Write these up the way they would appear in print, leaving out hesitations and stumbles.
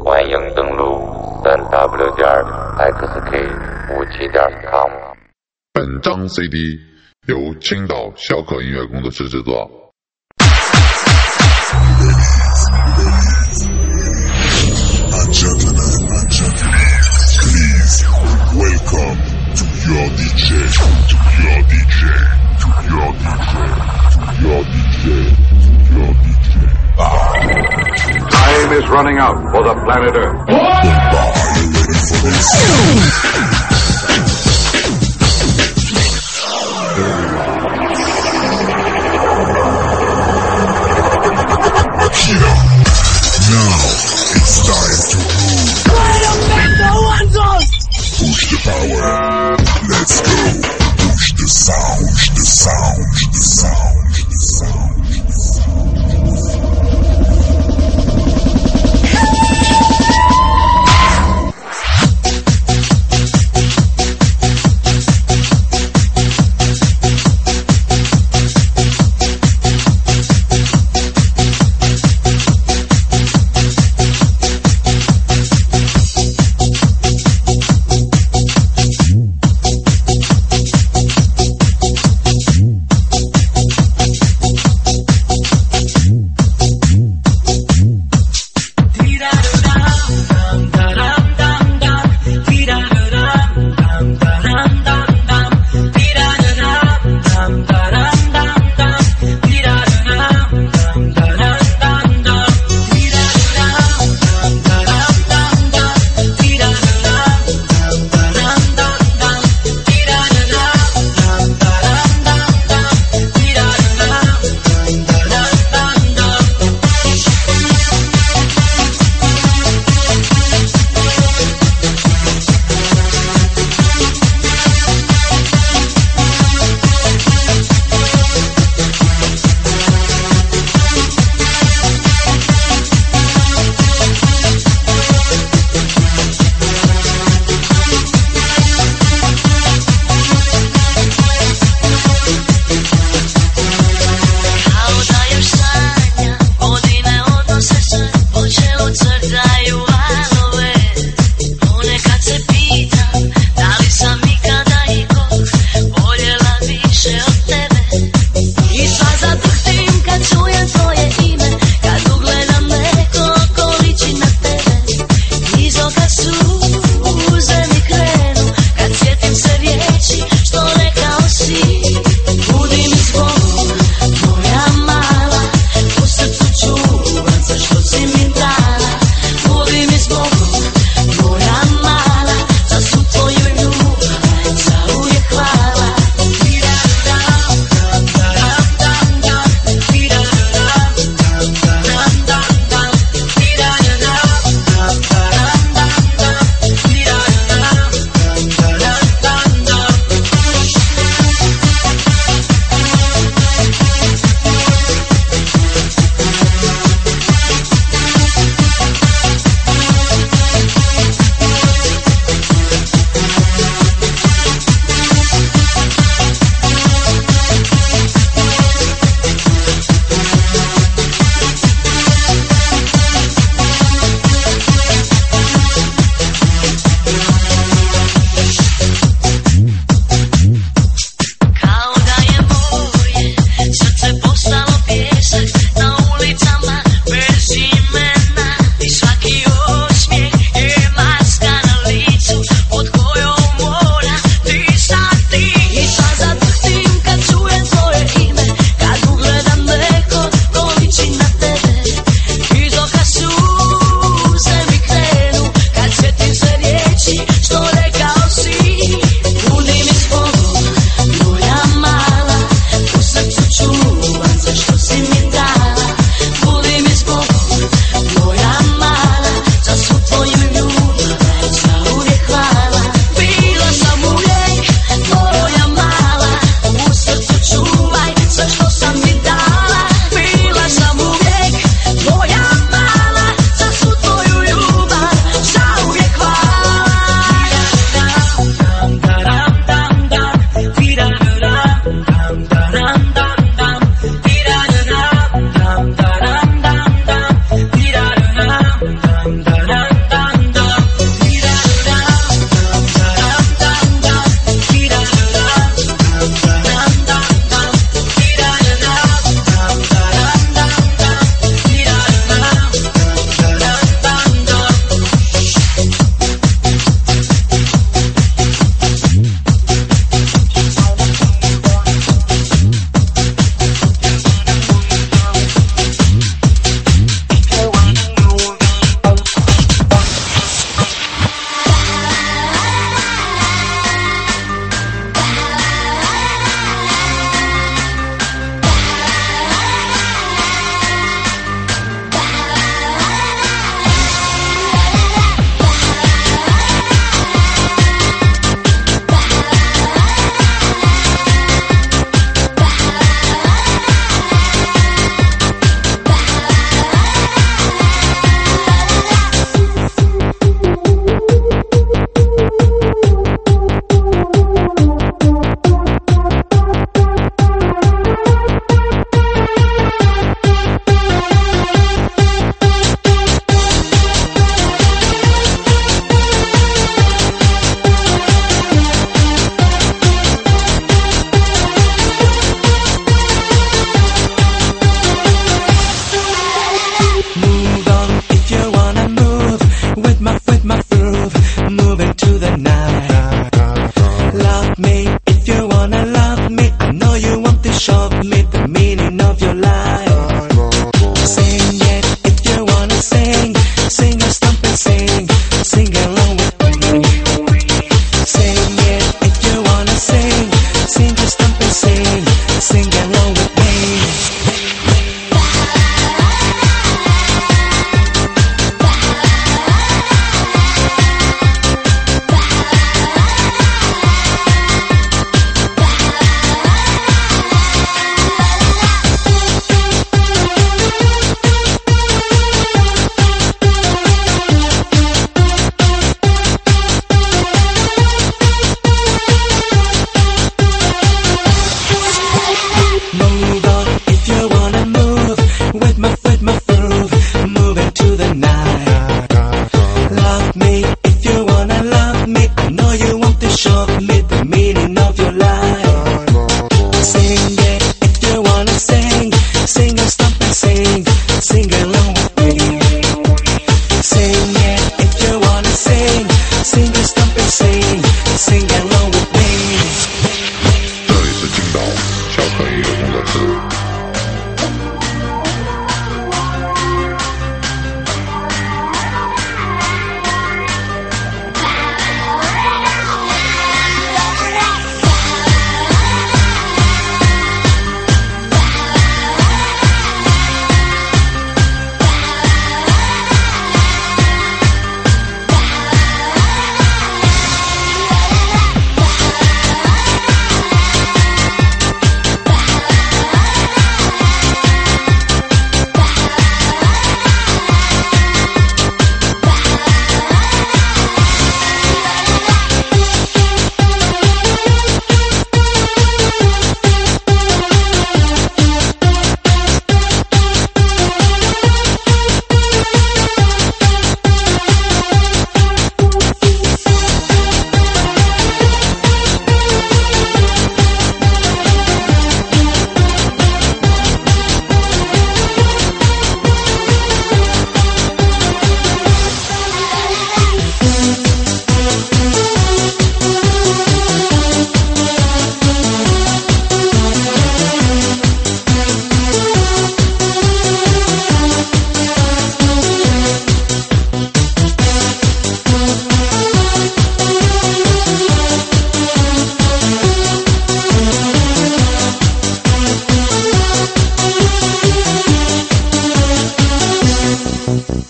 欢迎登录3w.xk57.com。 本张 CD 由青岛小可音乐工作室制作。 Please welcome to your DJ, Time is running out for the planet Earth. Are you ready for this? Akira, now it's time to move. Push the power. Let's go. Push the sound, the sound, the sound, the sound.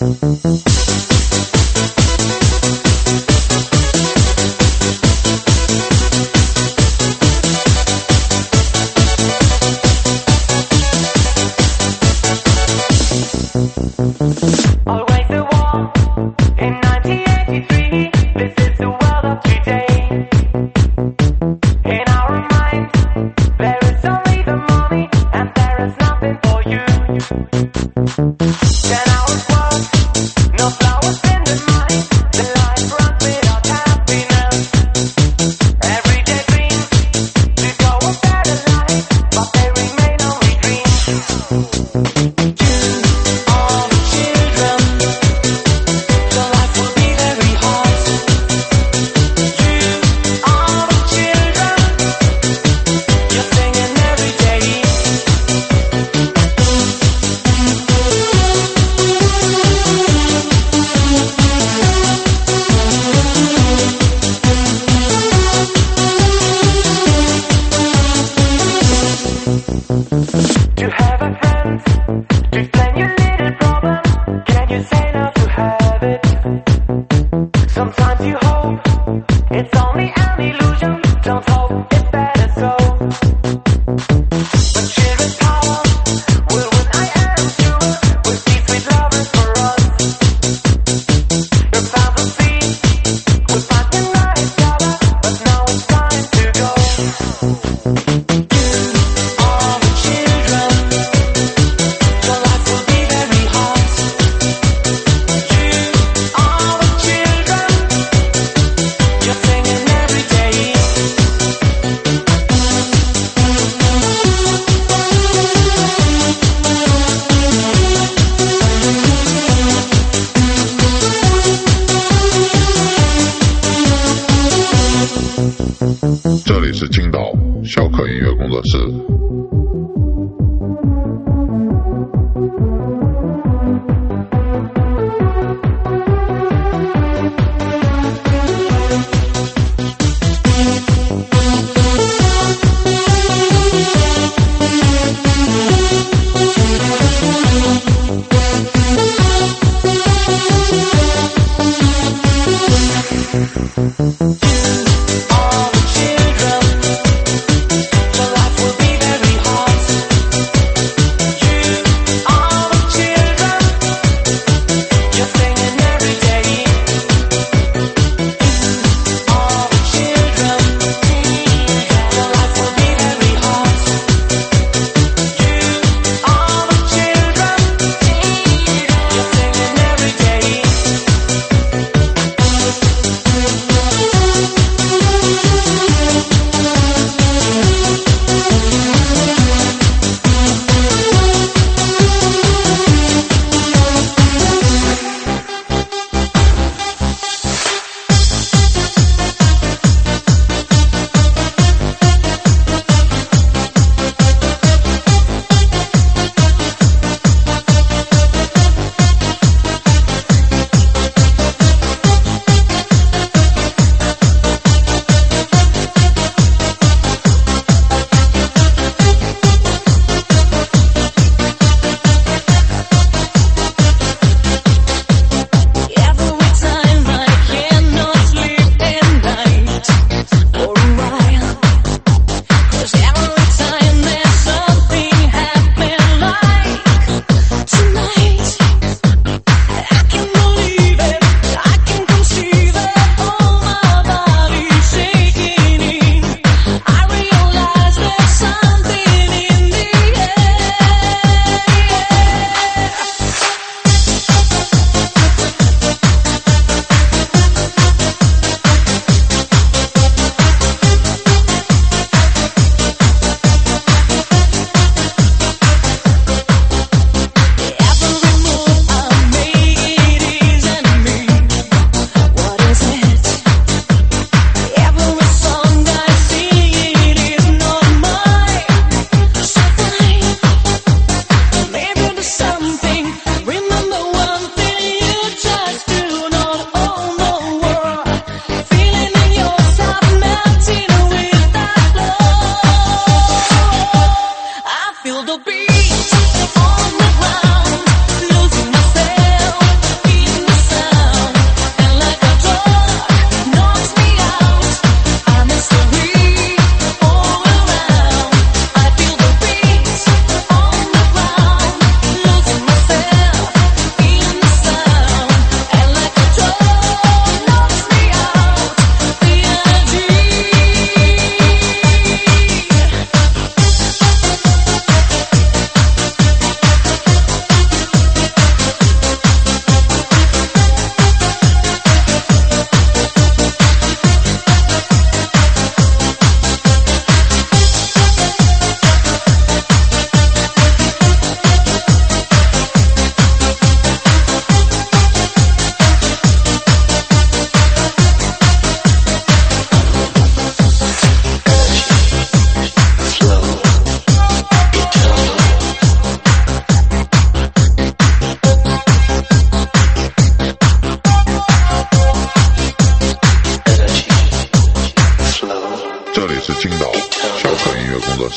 这里是青岛小可音乐工作室。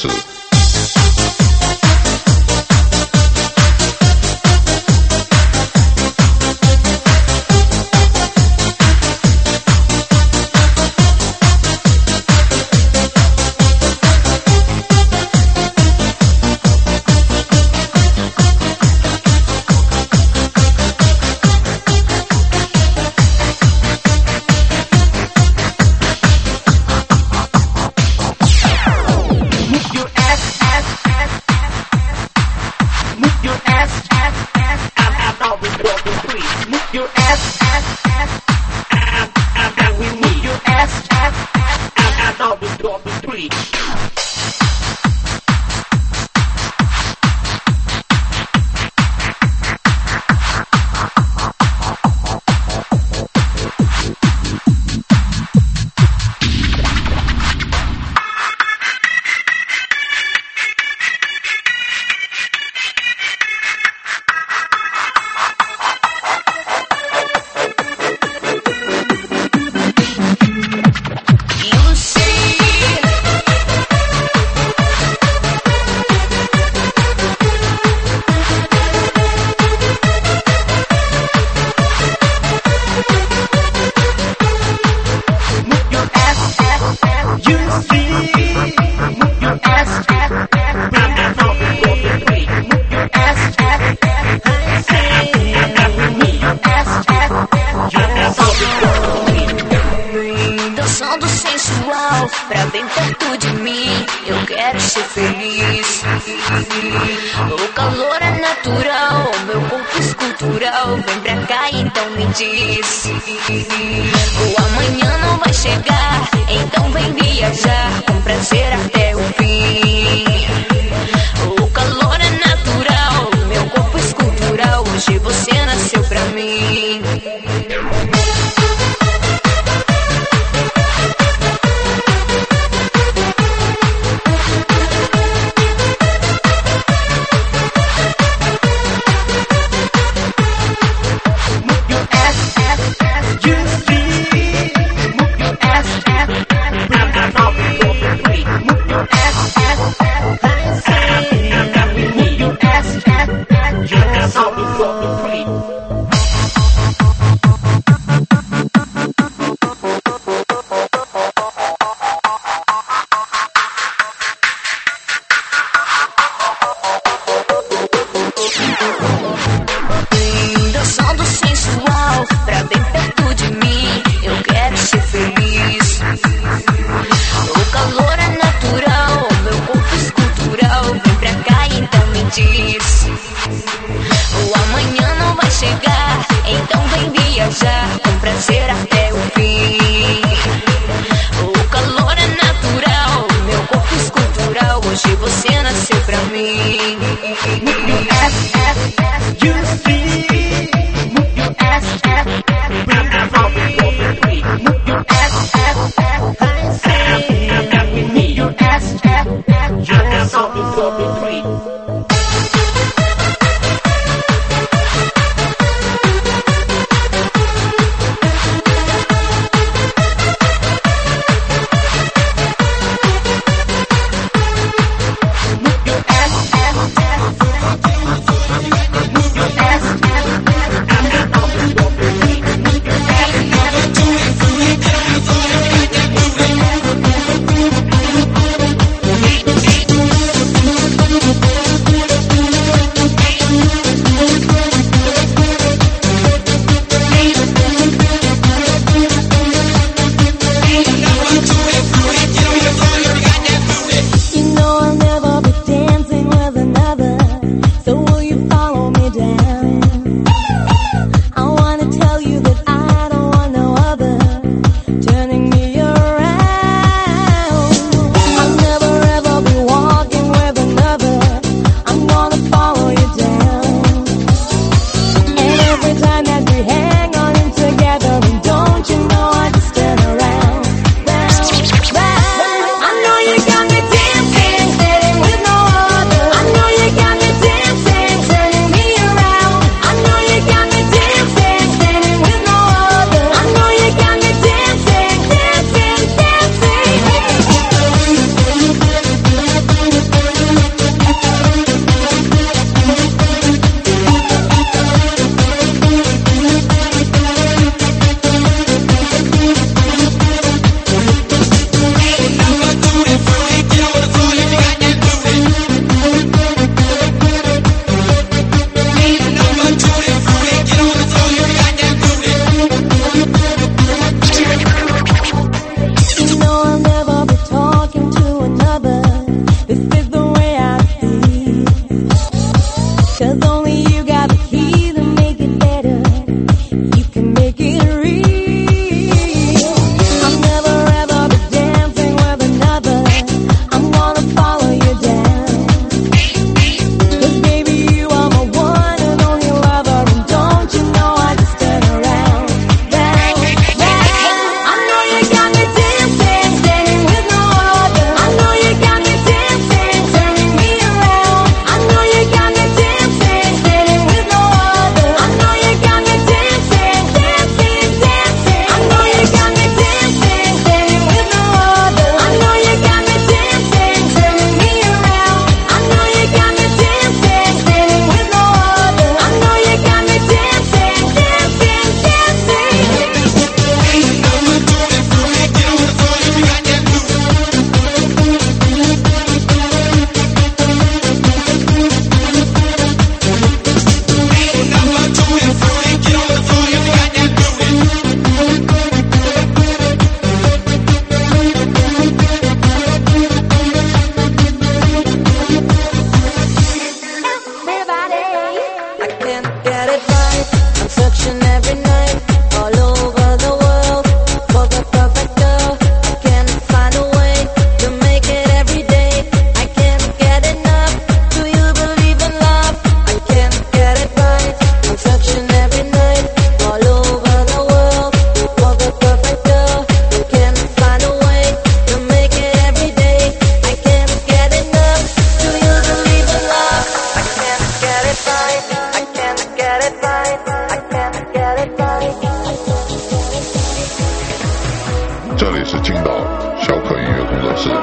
式。 Dançando sensual, pra bem perto de mim, eu quero ser feliz. O calor é natural, meu corpo escultural. Vem pra cá, então me diz. O amanhã não vai chegar, então vem viajar com prazer até o fim. O calor é natural, meu corpo escultural. Hoje você nasceu pra mim. every night, all over the world. For the perfect girl, I can't find a way to make it every day. I can't get enough. Do you believe in love? I can't get it right. I'm searching every night, all over the world. For the perfect girl, I can't find a way to make it every day. I can't get enough. Do you believe in love? I can't get it right. I can't get it right. I can't get it right. 这里是青岛小可音乐工作室。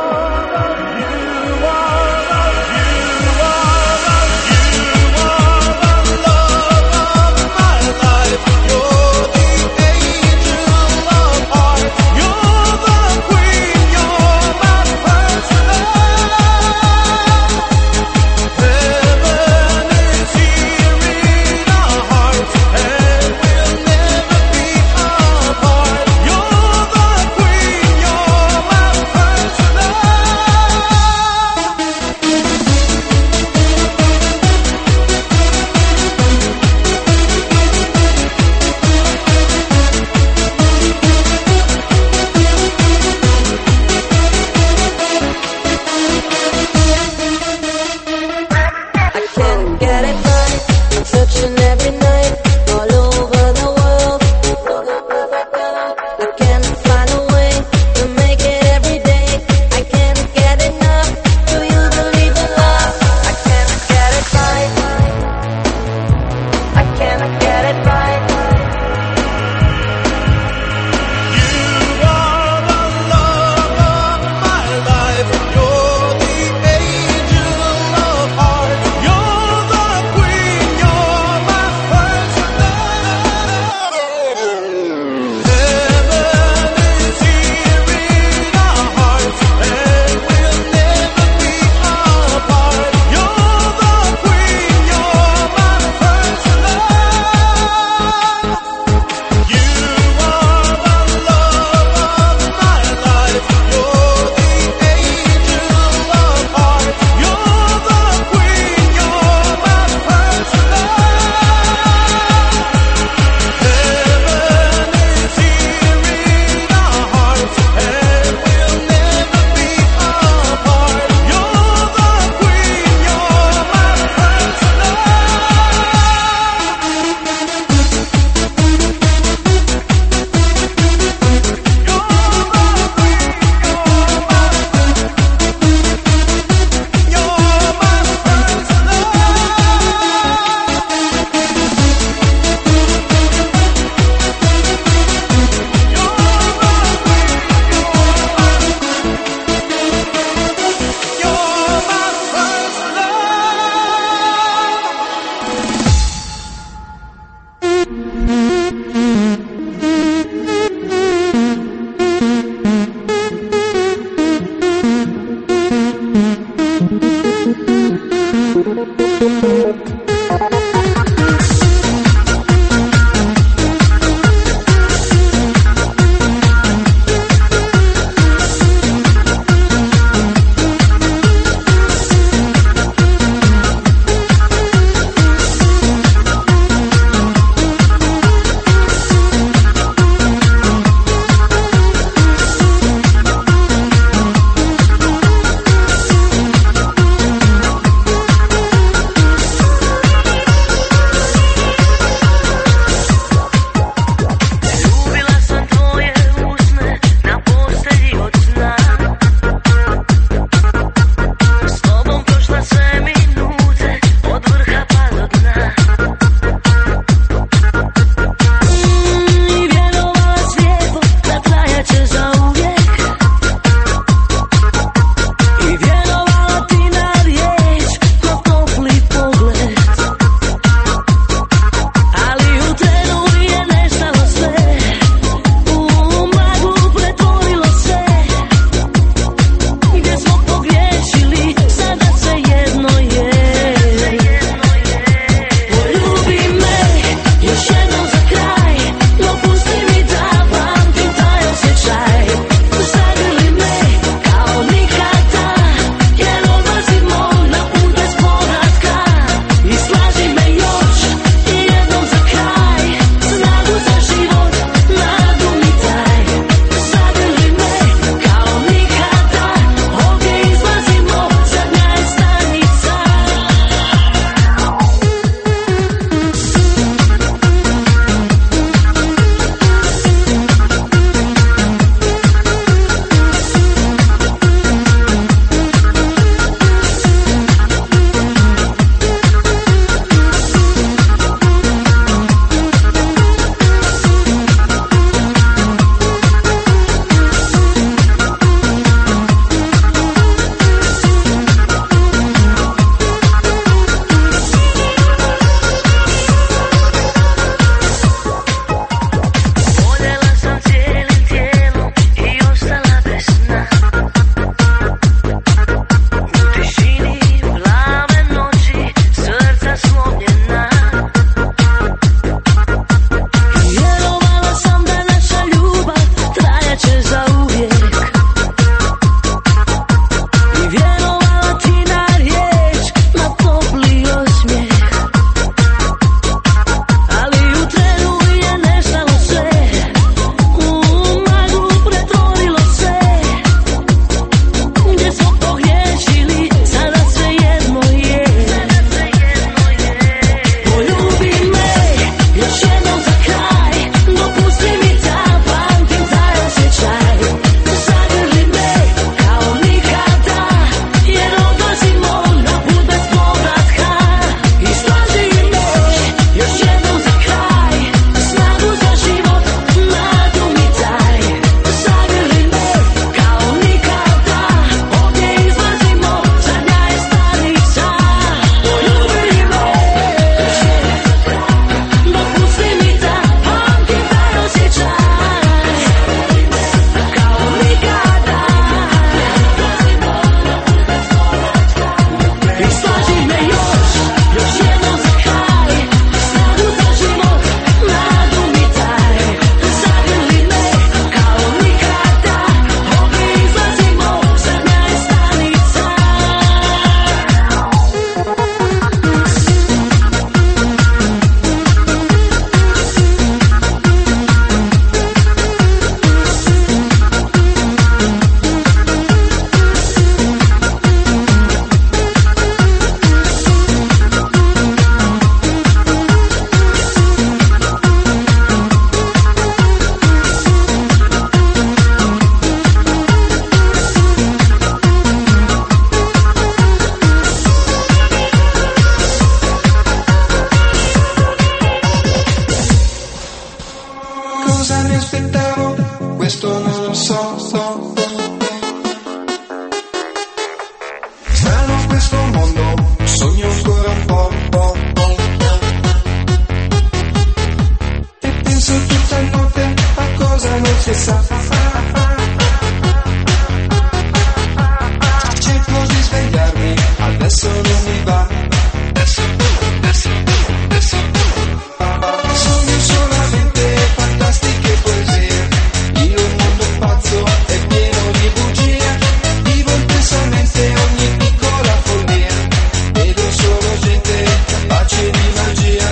cosa mi aspettavo, questo non lo so. Strano questo mondo, sogno ancora un po'. E penso tutta notte a cosa non si sa. Cerco di svegliarmi, adesso non mi va. Sogno solamente fantastiche poesie. Io un mondo pazzo e pieno di bugie. Vivo intensamente ogni piccola follia. Vedo solo gente capace di magia.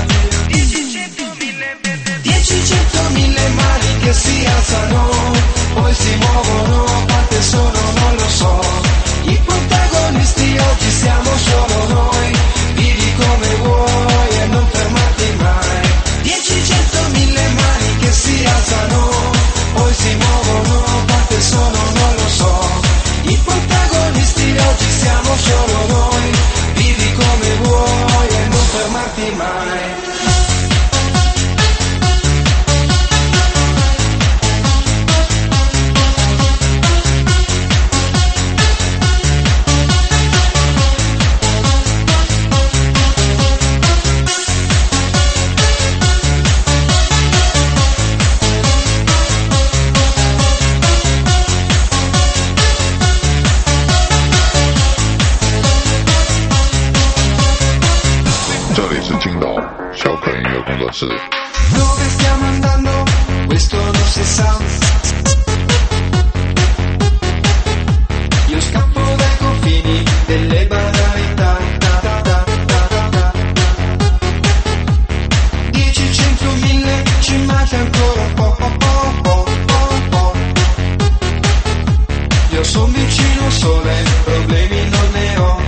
10-100.000 mani che si alzano, poi si muovono, a parte sono non lo so. I protagonisti oggi siamo solo noi. Vivi come vuoi e non fermarti mai. 10-100.000 mani che si alzano, poi si muovono, a parte sono non lo so. I protagonisti oggi siamo solo noi. Vivi come vuoi e non fermarti mai. Dove stiamo andando? Questo non si sa. Io scappo dai confini delle banalità. 10-100.000 ci manca ancora un po'. Io son vicino al sole, problemi non ne ho.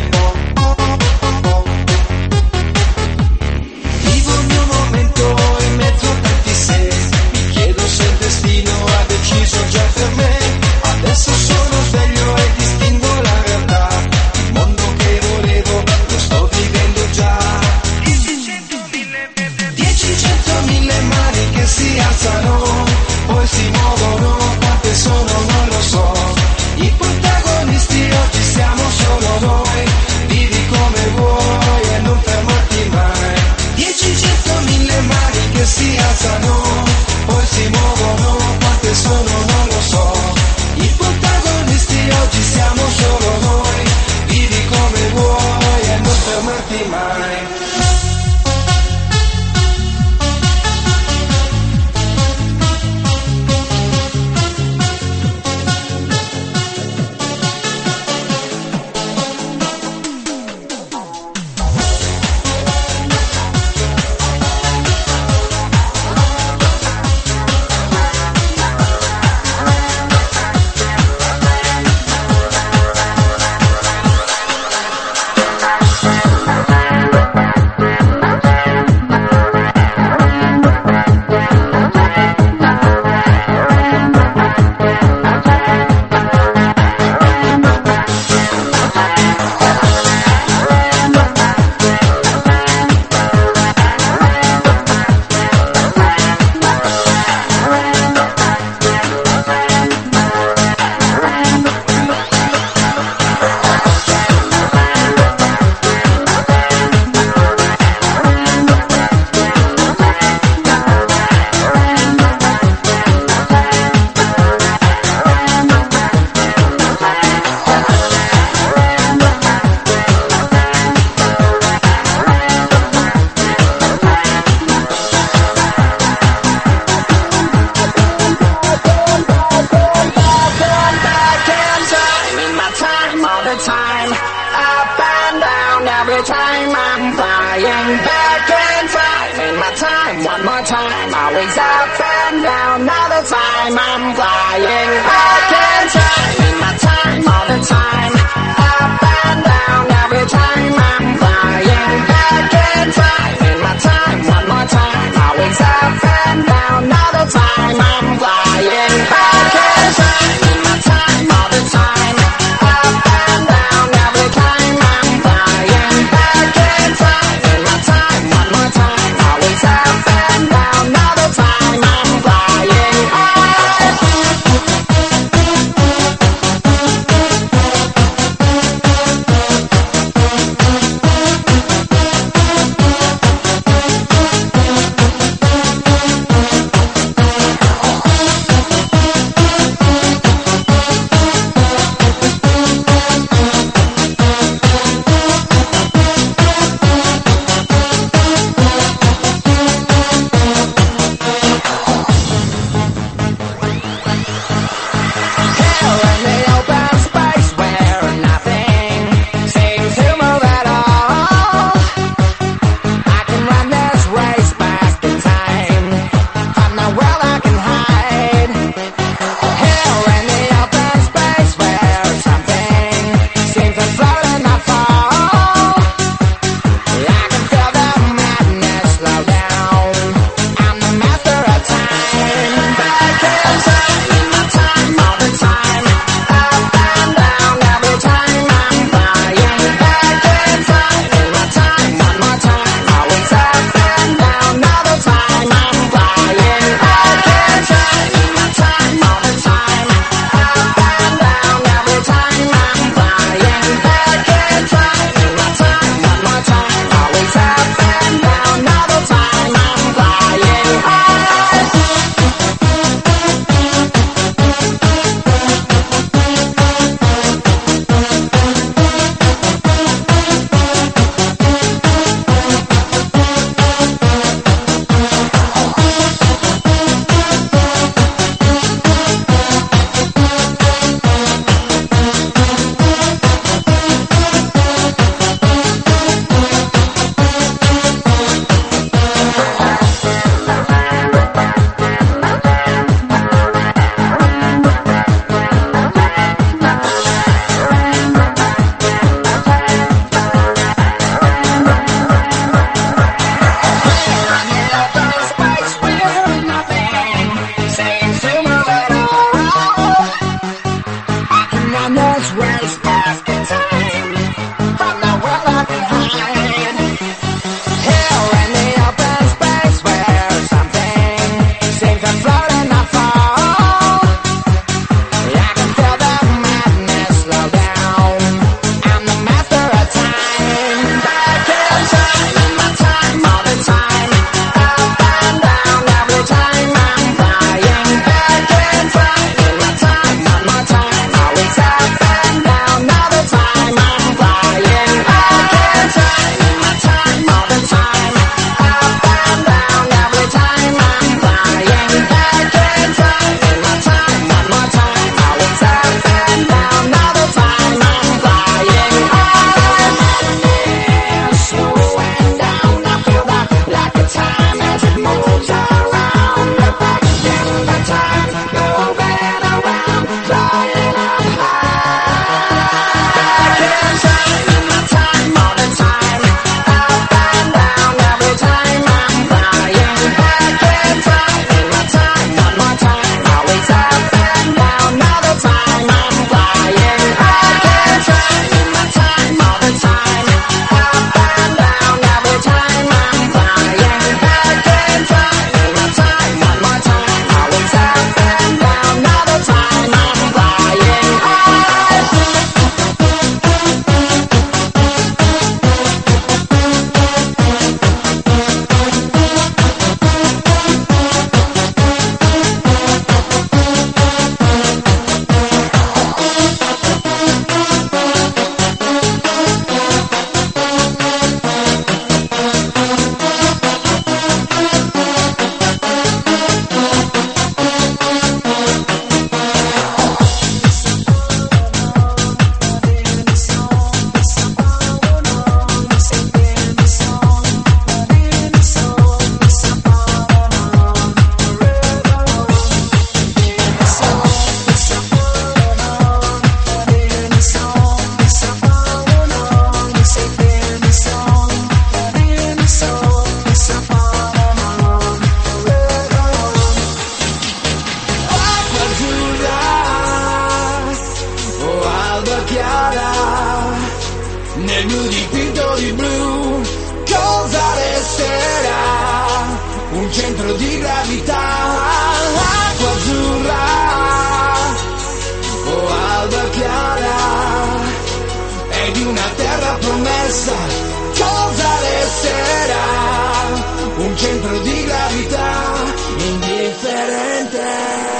Adesso sono sveglio e distingo la realtà. Il mondo che volevo lo sto vivendo già. 10-100.000 mani che si alzano, poi si muovono, quante sono non lo so. I protagonisti oggi siamo solo noi. Vivi come vuoi e non fermarti mai. 10-100.000 mani che si alzano, poi si muovono, quante sono non lo so. I protagonisti oggi siamo solo noi. Vivi come vuoi e non fermarti mai. Flying centro di gravità, acqua azzurra o alba chiara, è di una terra promessa, cosa resterà? Un centro di gravità indifferente.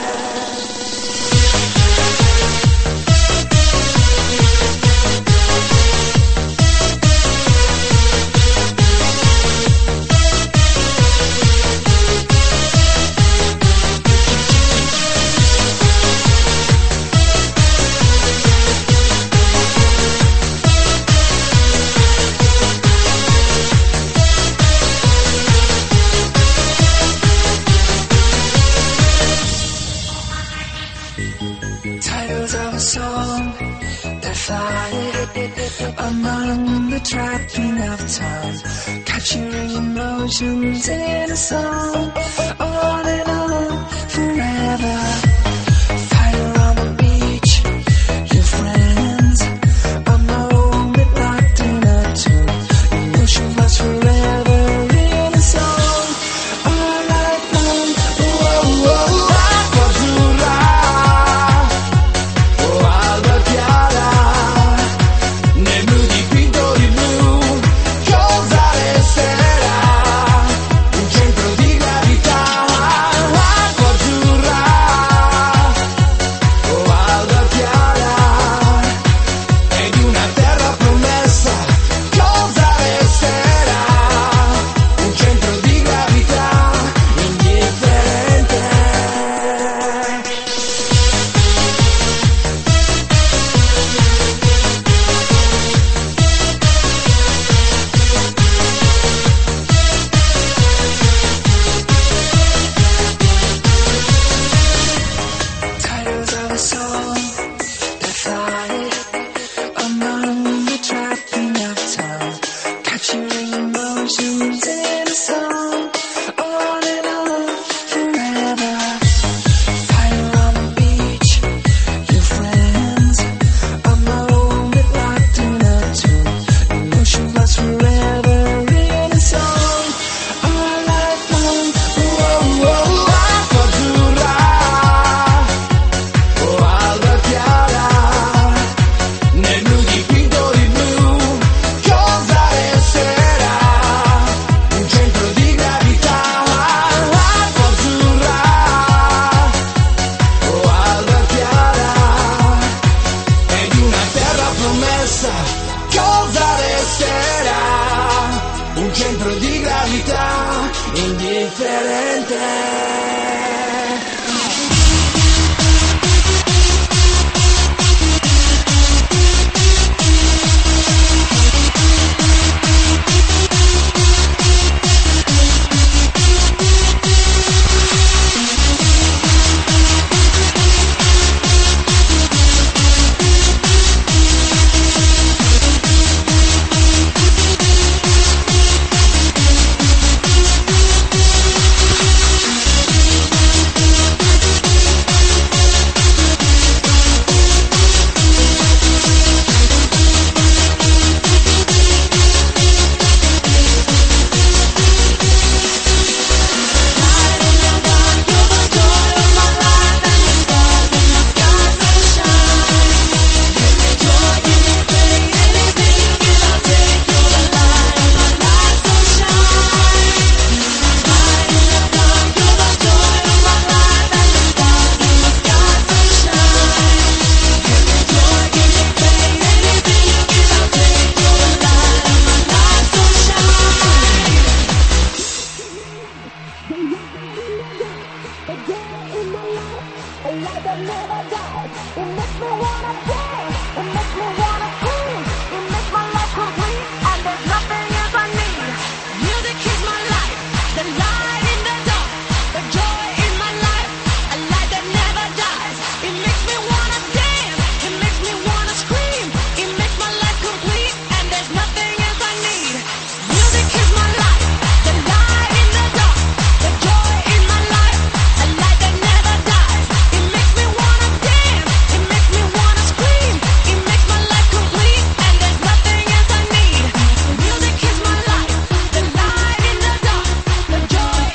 Among the trapping of time, capturing emotions in a song, on and on forever. Fire on the beach, your friends, a moment locked in a tune, emotion lasts forever in a song, all night long. Whoa, whoa, Acqua azzurra o alba chiara, nel blu dipinto di blu, cosa resterà? Un centro di gravità, acqua azzurra o alba chiara, è di una terra promessa, cosa resterà? Un centro di gravità indifferente. titles of a song that fly among the trapping of time, capturing emotions in a song, on and on forever. Fire on the beach, your friends, a moment locked in a tune, emotion lasts forever in a song, all night long. Whoa, whoa, acqua azzurra o alba chiara, nel blu dipinto di blu, cosa resterà? Un centro di gravità, acqua azzurra o alba chiara, è di una terra promessa, cosa resterà? Un centro di gravità indifferente. The joy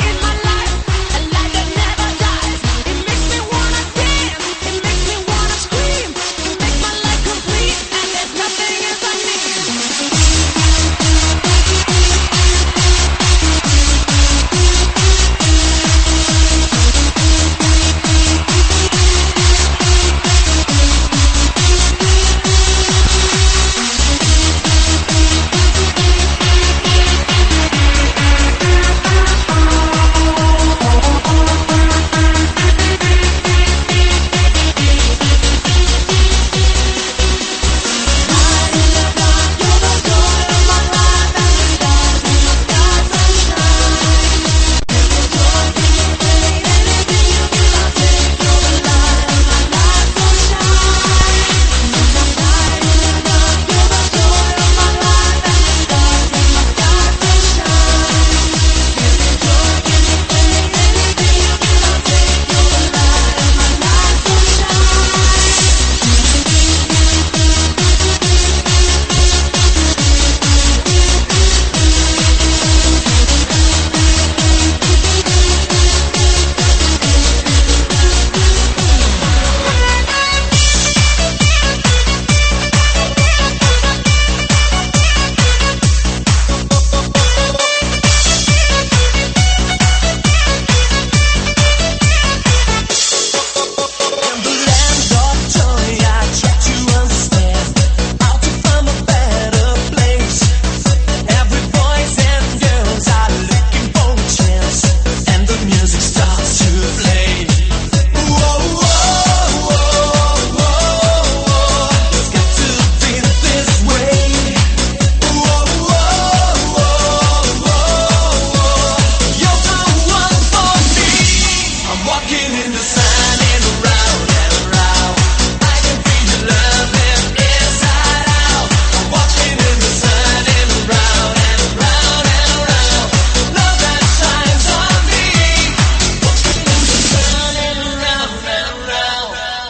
walking in the sun and around and around. I can feel your love inside out. I'm walking in the sun and around and around and around. Love that shines on me. Walking in the sun and around and around.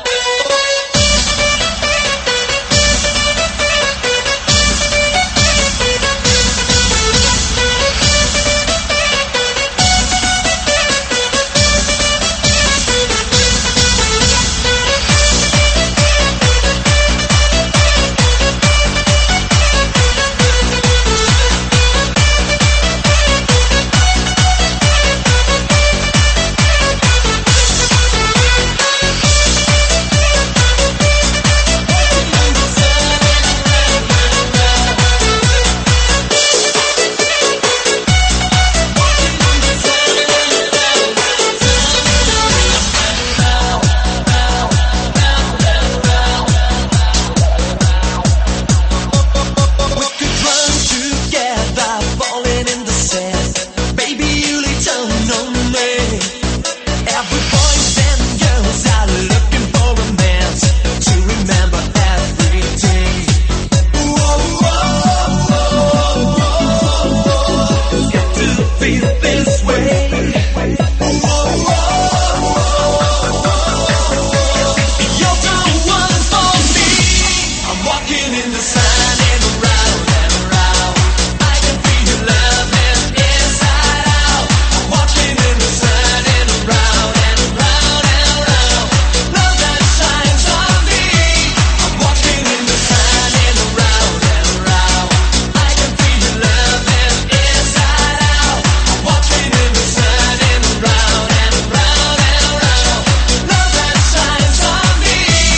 We could run together, falling in the sand. Baby, you lay down on me. Every boys and girls are looking for romance to remember every day. Whoa, whoa, whoa, whoa. It's got to feel this way. Whoa, whoa, whoa. You're the one for me. I'm walking in the sun and around and around. I can feel your love inside out. I'm walking in the sun and around and around and around. Love that shines on me. I'm walking in the sun and around and around. I can feel your love inside out. I'm walking in the sun and around and around and around. Love that shines on me.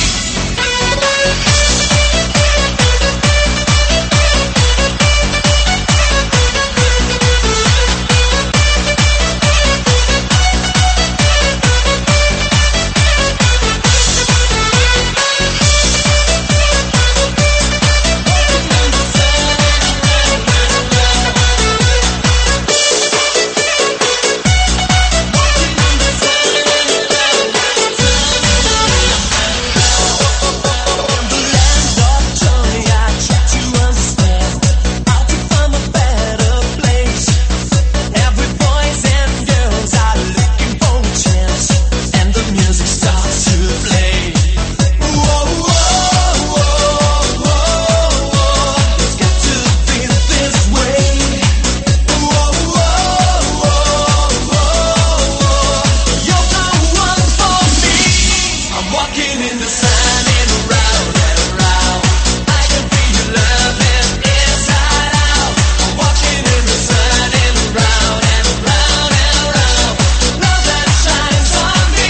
Walking in the sun and around and around. I can feel your love inside out. I'm walking in the sun and around and around and around. Love that shines on me.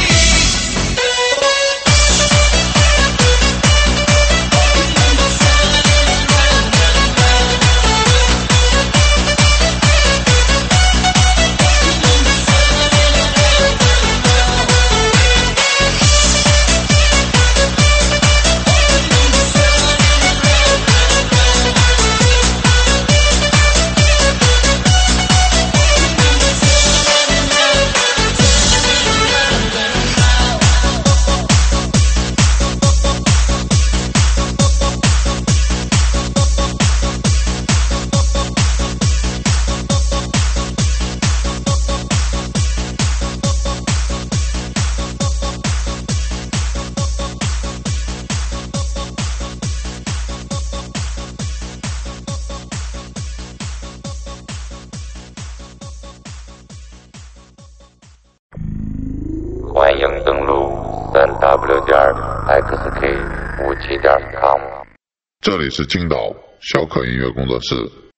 Walking in the sun and around and around. Walking in the sun and around and around. 欢迎登录3w.xk57.com。 这里是青岛小可音乐工作室。